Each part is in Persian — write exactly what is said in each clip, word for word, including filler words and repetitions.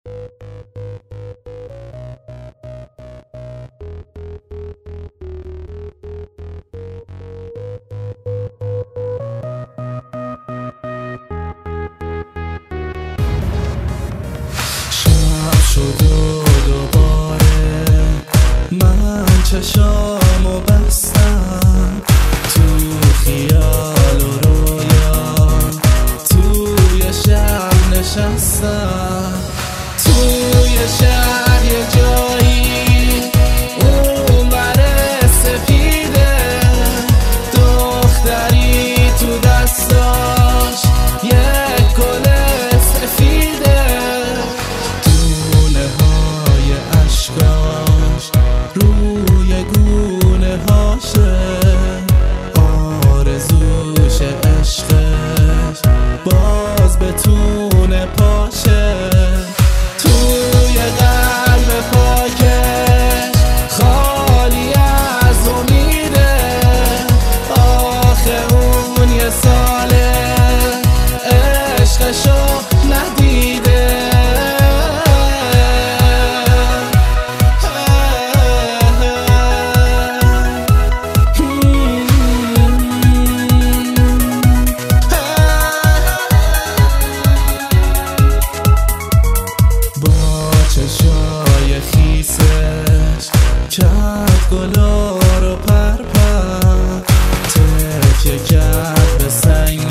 شد و دوباره من چشامو بستم تو خیال و رویا، توی شب نشستم، توی شهر یه جایی اون بره سفیده، دختری تو دستاش یک گل سفیده، اشکاش روی گونه هاشه، آرزوش عشقش باز بتونه پاشه، توی قلب پاکش خالی از امیده، آخه اون یه ساله عشقشو ندیده. چشای خیسش کرد گلا رو پر پر، تکیه کرد به سنگ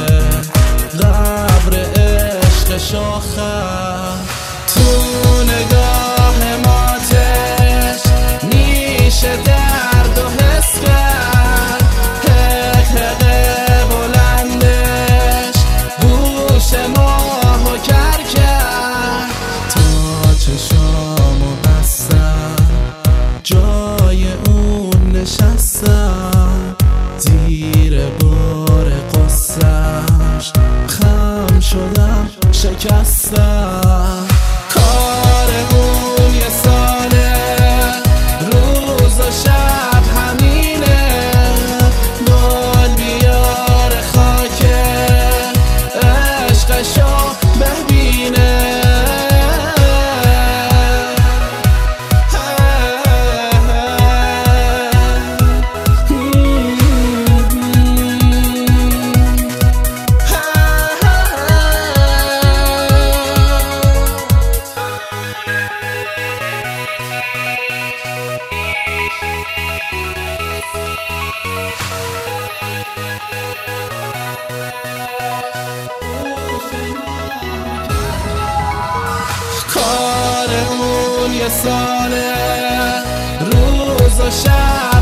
قبر عشق شاخم، تو نگاه ماتش میشه درد و حس کرد، حقحقه بلندش گوش ماهو کر کرد، چشامو بستم جای اون نشستم، زیر بار قصه‌اش خم شدم شکستم، کار اون یه ساله روز و شب همینه، گل بیار خاک عشقشو ببینه. کار اون یه ساله روز و شب